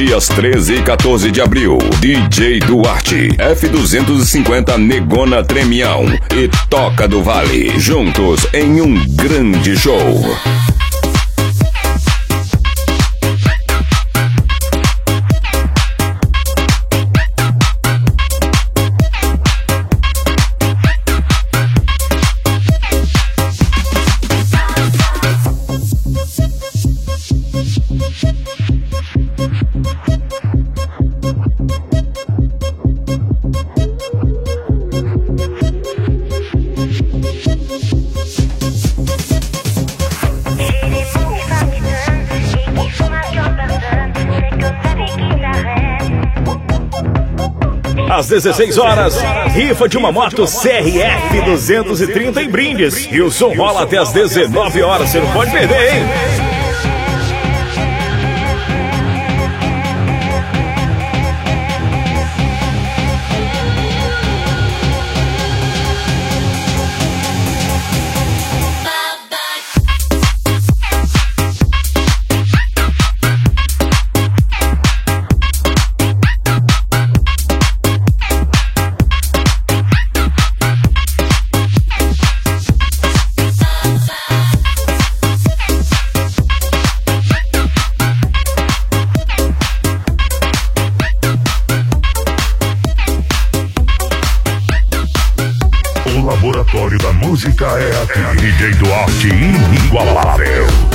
dias 13 e 14 de abril, DJ Duarte, F250 Negona Tremião e Toca do Vale, juntos em um grande show. Às 16 horas, rifa de uma moto CRF 230 em brindes. E o som rola até às 19 horas, você não pode perder, hein? O laboratório da música é aqui. DJ Duarte inigualável.